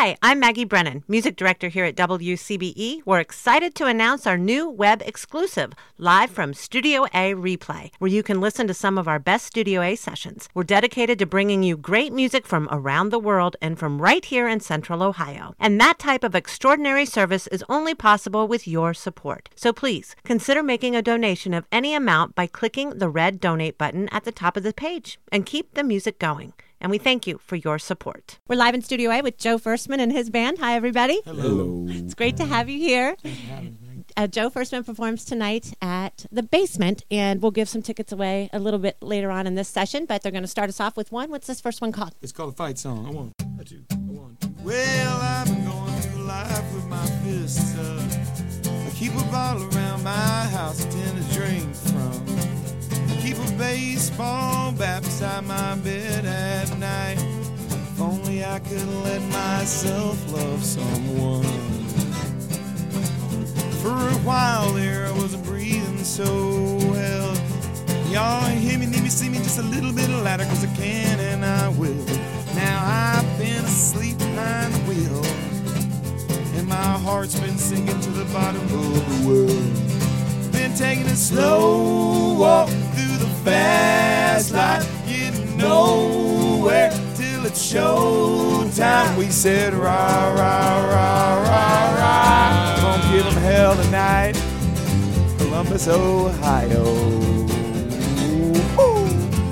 Hi, I'm Maggie Brennan, music director here at WCBE. We're excited to announce our new web exclusive, live from Studio A Replay, where you can listen to some of our best Studio A sessions. We're dedicated to bringing you great music from around the world and from right here in Central Ohio. And that type of extraordinary service is only possible with your support. So please, consider making a donation of any amount by clicking the red donate button at the top of the page and keep the music going. And we thank you for your support. We're live in Studio A with Joe Firstman and his band. Hi, everybody. Hello. It's great to have you here. Joe Firstman performs tonight at The Basement, and we'll give some tickets away a little bit later on in this session, but they're going to start us off with one. What's this first one called? It's called a fight song. A one, a two, a one, two. Well, I've been going through life with my fists up. I keep a bottle around my house I tend to drink from. Keep a baseball bat beside my bed at night. If only I could let myself love someone. For a while there I wasn't breathing so well. Y'all hear me, need me, see me just a little bit louder, 'cause I can and I will. Now I've been asleep behind the wheel, and my heart's been sinking to the bottom of the world. Been taking a slow walk through the fast life, getting nowhere till it's show time. We said rah, rah, rah, rah, rah. Gonna give them hell tonight, Columbus, Ohio. Woo.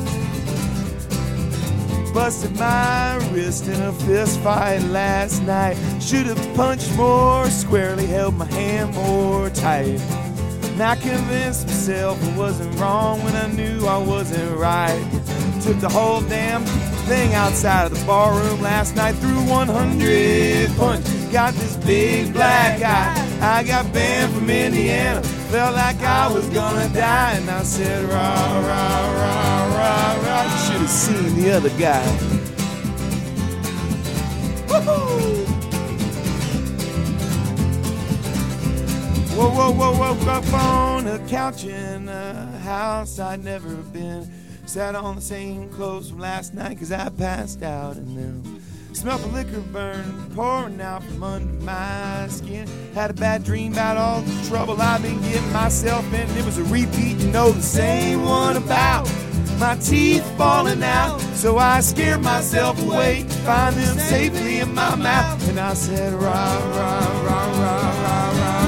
Busted my wrist in a fist fight last night. Should've punched more squarely, held my hand more tight. And I convinced myself I wasn't wrong when I knew I wasn't right. Took the whole damn thing outside of the barroom last night. Threw 100 punches, got this big black eye. I got banned from Indiana, felt like I was gonna die. And I said, rah, rah, rah, rah, rah. You should have seen the other guy. Woohoo! Whoa, whoa, whoa, woke up on a couch in a house I'd never been. Sat on the same clothes from last night 'cause I passed out and then smelled the liquor burn pouring out from under my skin. Had a bad dream about all the trouble I've been getting myself in. It was a repeat, you know, the same one about my teeth falling out. So I scared myself away to find them safely in my mouth. And I said, rah, rah, rah, rah, rah, rah.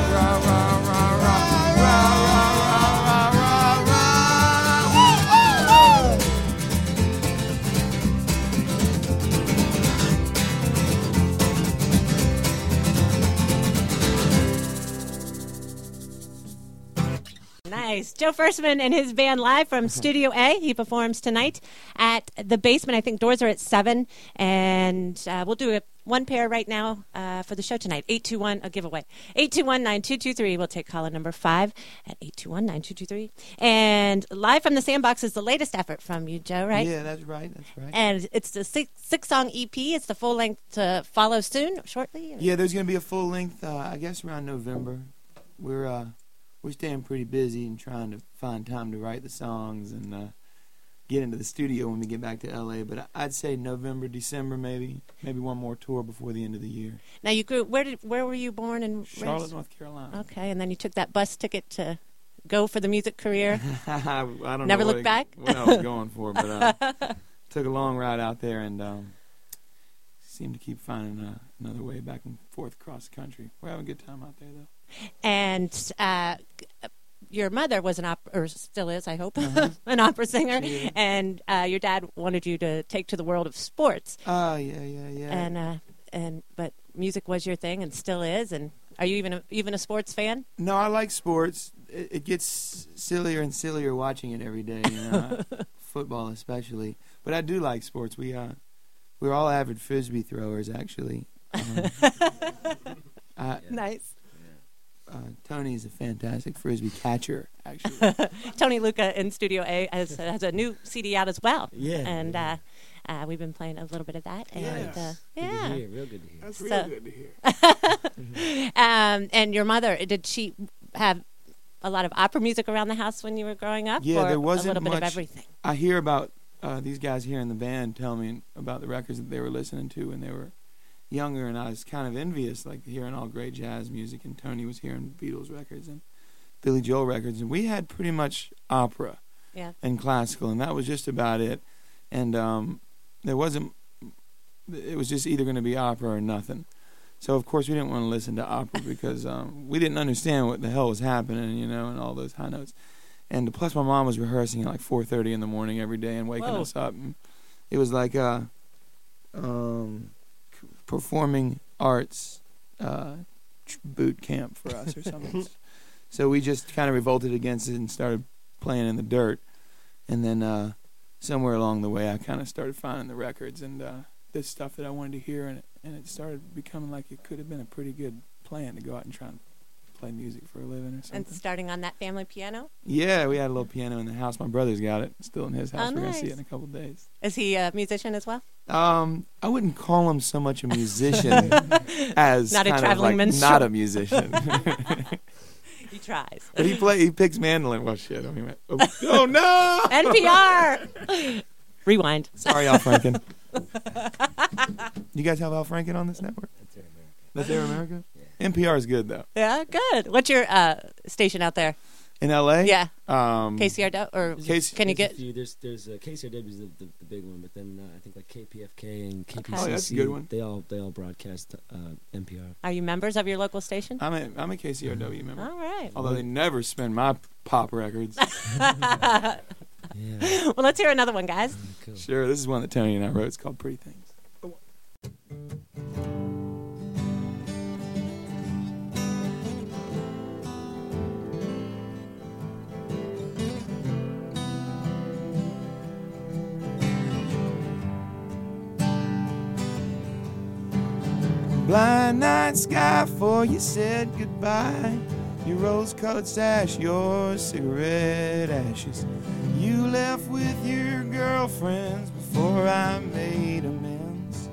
Nice. Joe Firstman and his band live from Studio A. He performs tonight at The Basement. I think doors are at 7, and we'll do one pair right now for the show tonight. 821, a giveaway. 821-9223. We'll take caller number 5 at 821-9223. And live from the Sandbox is the latest effort from you, Joe, right? Yeah, that's right. That's right. And it's the six-song EP. It's the full length to follow soon, shortly? Or? Yeah, there's going to be a full length, I guess, around November. We're staying pretty busy and trying to find time to write the songs and get into the studio when we get back to L.A. But I'd say November, December, maybe one more tour before the end of the year. Now, you grew. Where were you born and raised? Charlotte, North Carolina. Okay, and then you took that bus ticket to go for the music career. I don't Never know looked back. What I was going for, but took a long ride out there and seemed to keep finding another way back and forth across the country. We're having a good time out there, though. And your mother was or still is, I hope, an opera singer, and your dad wanted you to take to the world of sports. Oh, yeah. But music was your thing and still is. And are you even a sports fan? No, I like sports. It gets sillier and sillier watching it every day. You know, football especially. But I do like sports. We're all avid frisbee throwers, actually. Nice. Tony's a fantastic frisbee catcher, actually. Tony Luca in Studio A has a new CD out as well. Yeah. And we've been playing a little bit of that. And, yeah. Real good to hear. That's real good to hear. And your mother, did she have a lot of opera music around the house when you were growing up? Yeah, or there wasn't a little much. bit of everything? I hear about these guys here in the band tell me about the records that they were listening to when they were younger, and I was kind of envious, like hearing all great jazz music, and Tony was hearing Beatles records and Billy Joel records, and we had pretty much opera and classical, and that was just about it. And it was just either going to be opera or nothing. So, of course, we didn't want to listen to opera because we didn't understand what the hell was happening, you know, and all those high notes. And plus, my mom was rehearsing at like 4:30 in the morning every day and waking us up. And it was like performing arts boot camp for us or something. So we just kind of revolted against it and started playing in the dirt. And then somewhere along the way, I kind of started finding the records and this stuff that I wanted to hear, and it started becoming like it could have been a pretty good plan to go out and try and play music for a living or something. And starting on that family piano? Yeah, we had a little piano in the house. My brother's got it. It's still in his house. Oh, We're going nice. to see it in a couple of days. Is he a musician as well? I wouldn't call him so much a musician as Not a kind of traveling like minstrel. not a musician. He tries. But he picks mandolin. Well, shit. I mean, oh no! NPR! Rewind. Sorry, Al Franken. You guys have Al Franken on this network? That's Air America? Yeah. NPR is good, though. Yeah, good. What's your station out there? In L.A.? Yeah. KCRW? Or can you get... There's KCRW is the big one, but then I think like KPFK and KPCC. Oh, that's a good one. They all broadcast NPR. Are you members of your local station? I'm a KCRW member. All right. Although they never spin my pop records. Yeah. Well, let's hear another one, guys. Cool. Sure, this is one that Tony and I wrote. It's called Pretty Things. Blind night sky for you said goodbye. Your rose-colored sash, your cigarette ashes. You left with your girlfriends before I made amends.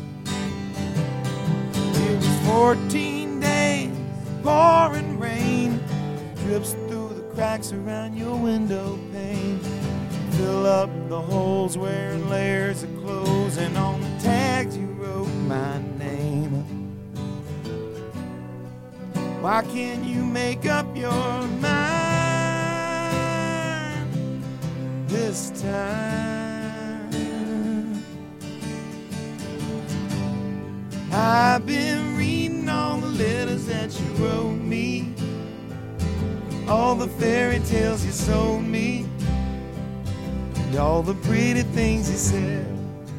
It was 14 days, pouring rain drips through the cracks around your window pane. Fill up the holes wearing layers of clothes, and on the tags you wrote my name. Why can't you make up your mind this time? I've been reading all the letters that you wrote me, all the fairy tales you sold me, and all the pretty things you said.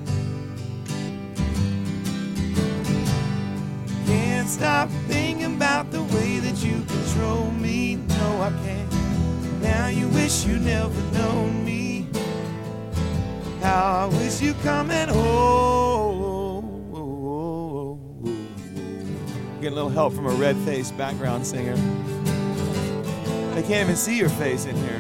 Can't stop thinking about the way that you control me. No, I can't. Now you wish you never known me. How I wish you coming home. Get a little help from a red-faced background singer. They can't even see your face in here.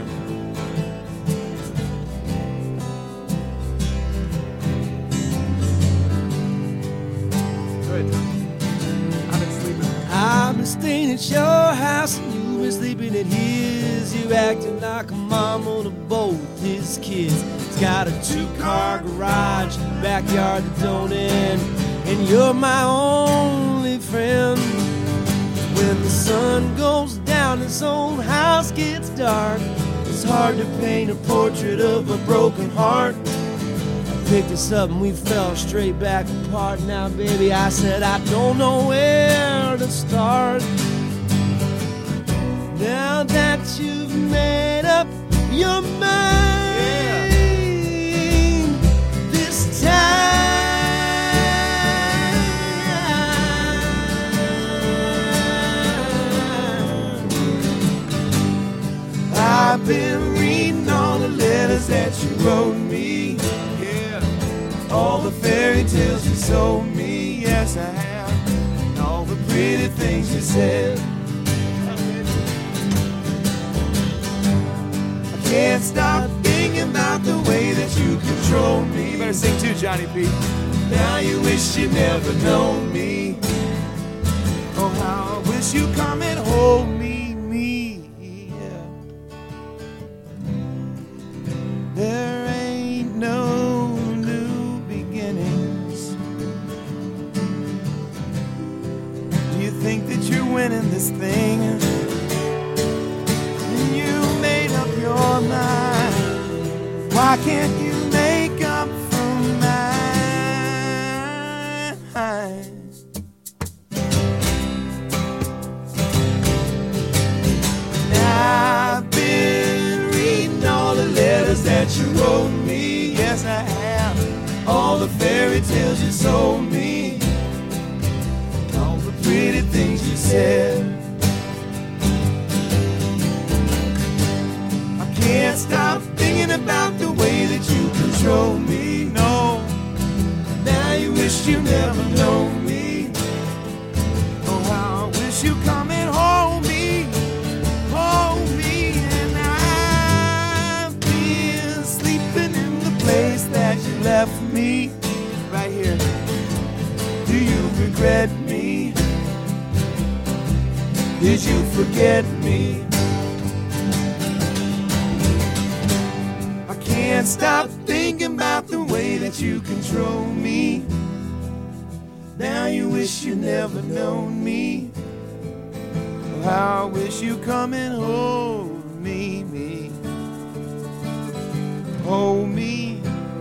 I've been staying at your house and you've been sleeping at his. You acting like a mama to both his kids. He's got a 2-car garage, backyard that don't end, and you're my only friend. When the sun goes down, this old house gets dark. It's hard to paint a portrait of a broken heart. Picked us up and we fell straight back apart. Now, baby, I said I don't know where to start. Now that you've made up your mind, this time, I've been reading all the letters that you wrote me, all the fairy tales you sold me, yes I have, and all the pretty things you said. I can't stop thinking about the way that you control me. You better sing too, Johnny P. Now you wish you never known me. Oh, how I wish you come and hold me, yeah. There ain't no new beginnings think that you're winning this thing, and you made up your mind. Why can't you make up for mine? Now I've been reading all the letters that you wrote me. Yes, I have. All the fairy tales you sold me, all the pretty things you said. I can't stop thinking about the way that you control me. No, now you wish you never known me. Oh, how I wish you come and hold me, hold me. And I've been sleeping in the place that you left me, right here. Do you regret me? Did you forget me? I can't stop thinking about the way that you control me. Now you wish you never known me. Oh, how I wish you come and hold me, hold me,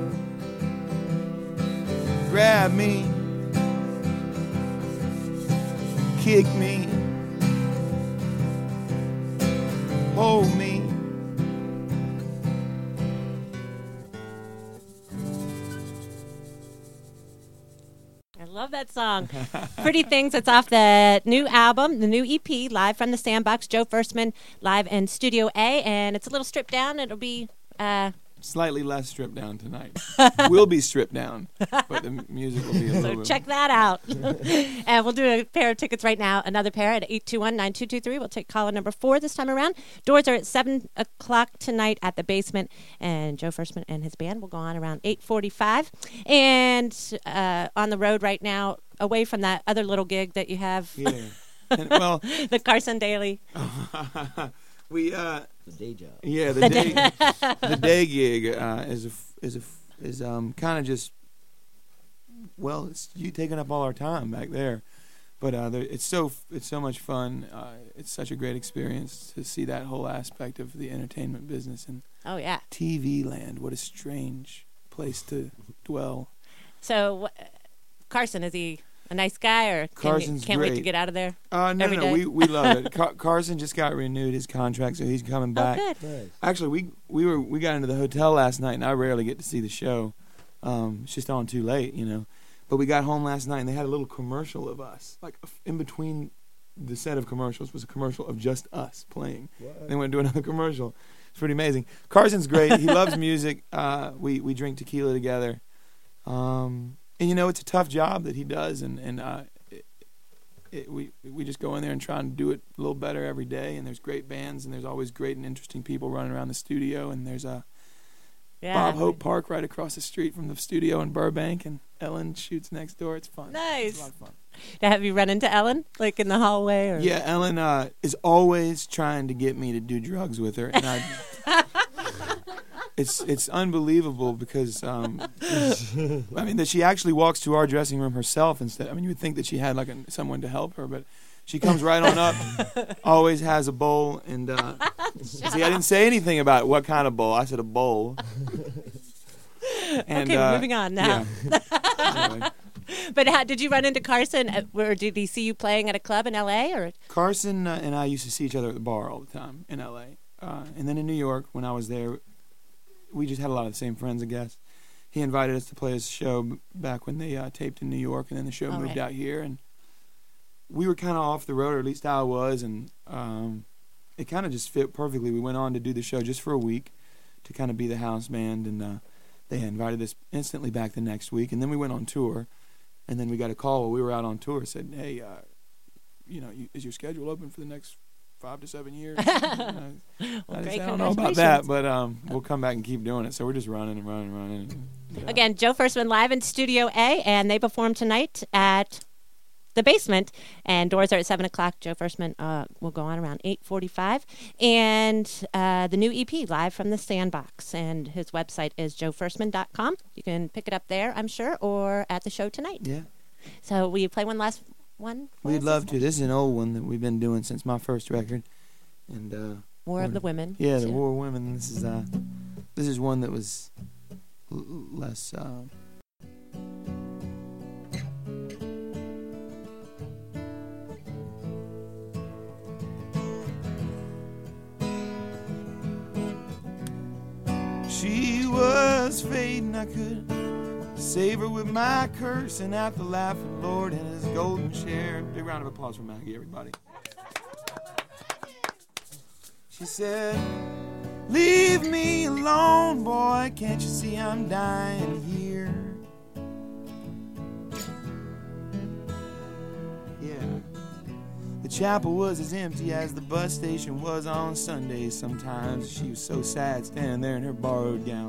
grab me, kick me, hold me. I love that song. Pretty Things. It's off the new album, the new EP, Live from the Sandbox. Joe Firstman live in Studio A, and it's a little stripped down. It'll be slightly less stripped down tonight. We'll be stripped down, but the music will be a little so bit. check that out. And we'll do a pair of tickets right now. Another pair at 821-9223. We'll take caller number 4 this time around. Doors are at 7 o'clock tonight at the Basement, and Joe Firstman and his band will go on around 8:45. And on the road right now, away from that other little gig that you have. Yeah. And, well, the Carson Daly. we The day job. yeah, the day gig is kind of just, well, it's you taking up all our time back there, but it's so much fun. It's such a great experience to see that whole aspect of the entertainment business and Oh, yeah. TV land. What a strange place to dwell. So, Carson, is he a nice guy, or Carson's can't wait to great. get out of there? No, day? we love it. Carson just got renewed his contract, so he's coming back. Oh, good. Nice. Actually, we got into the hotel last night, and I rarely get to see the show. It's just on too late, you know. But we got home last night, and they had a little commercial of us. Like, in between the set of commercials was a commercial of just us playing. What? They went to another commercial. It's pretty amazing. Carson's great. He loves music. We drink tequila together. And, you know, it's a tough job that he does, and we just go in there and try and do it a little better every day. And there's great bands, and there's always great and interesting people running around the studio. And there's Bob Hope Park right across the street from the studio in Burbank, and Ellen shoots next door. It's fun. Nice. It's a lot of fun. Have you run into Ellen, like in the hallway? Or? Yeah, Ellen is always trying to get me to do drugs with her, and it's unbelievable because I mean that she actually walks to our dressing room herself instead. I mean, you would think that she had like someone to help her, but she comes right on up, always has a bowl, and see, I didn't say anything about what kind of bowl. I said a bowl. And, okay, we're moving on now. Yeah. Anyway. But did you run into Carson, or did he see you playing at a club in L.A.? Or Carson and I used to see each other at the bar all the time in L.A. And then in New York, when I was there, we just had a lot of the same friends, I guess. He invited us to play his show back when they taped in New York, and then the show moved out here. And we were kind of off the road, or at least I was, and it kind of just fit perfectly. We went on to do the show just for a week to kind of be the house band, and they invited us instantly back the next week. And then we went on tour. And then we got a call while we were out on tour. Said, "Hey, you know, is your schedule open for the next 5 to 7 years?" Well, I great, don't know about that, but we'll come back and keep doing it. So we're just running and running and running. Again, Joe Firstman live in Studio A, and they perform tonight at the Basement, and doors are at 7 o'clock. Joe Firstman will go on around 8:45, and the new EP, Live from the Sandbox, and his website is joefirstman.com. You can pick it up there, I'm sure, or at the show tonight. Yeah. So will you play one last one? We'd love to. This is an old one that we've been doing since my first record, and War of the Women. Yeah, the War of Women. This is one that was less. She was fading, I could save her with my curse, and at the laughing Lord and his golden chair. Big round of applause for Maggie, everybody. She said, leave me alone, boy, can't you see I'm dying here? Yeah. The chapel was as empty as the bus station was on Sundays sometimes. She was so sad standing there in her borrowed gown.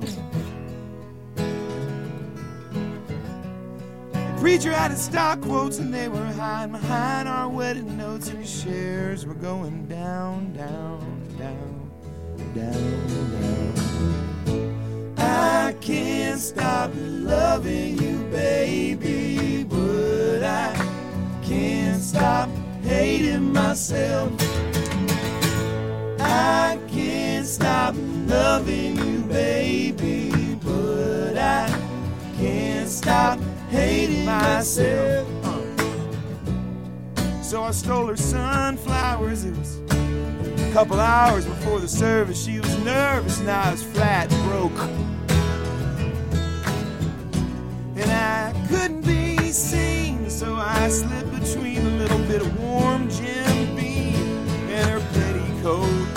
The preacher had his stock quotes and they were hiding behind our wedding notes, and the shares were going down, down, down, down, down. I can't stop loving you, baby, but I can't stop hating myself. I can't stop loving you, baby, but I can't stop hating myself. So I stole her sunflowers. It was a couple hours before the service. She was nervous and I was flat broke, and I couldn't be seen, so I slipped between a little bit of warm Jim Beam and her petticoat.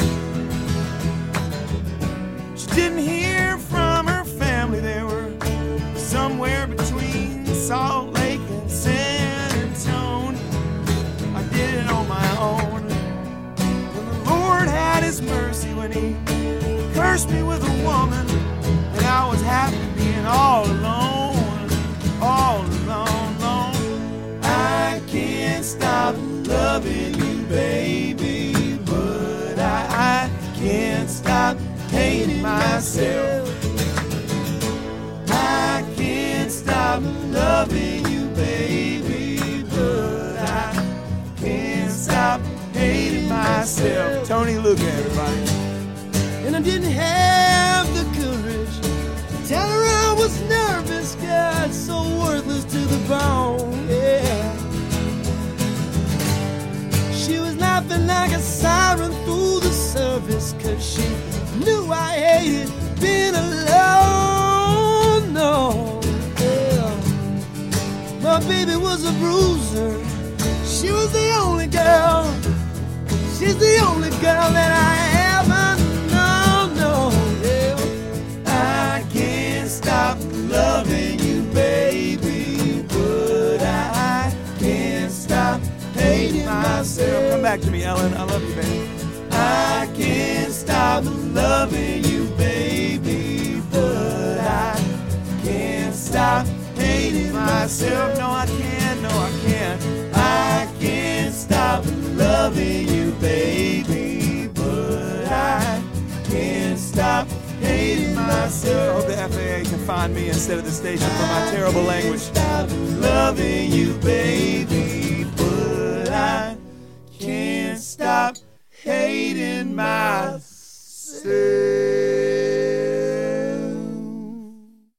She didn't hear from her family. They were somewhere between Salt Lake and San Antonio. I did it on my own, and the Lord had his mercy when he cursed me with a woman, and I was happy being all alone, all alone, alone. I can't stop loving you, baby, but I can't stop hating myself. I can't stop loving you, baby, but I can't stop hating myself. Tony Luca, everybody. And I didn't have the courage to tell her I was nervous, God, so worthless to the bone, yeah. She was laughing like a siren through the service, 'cause she knew I hated being alone, no, yeah. My baby was a bruiser. She was the only girl. She's the only girl that I ever known, no, yeah. I can't stop loving you, baby, but I can't stop hating myself. Come back to me, Ellen. I love you, baby. I can't stop loving you, baby, but I can't stop hating myself. No, I can't. No, I can't. I can't stop loving you, baby, but I can't stop hating I myself. hope the FAA can find me instead of the station for my terrible language. Stop loving you, baby, but I can't stop hating myself.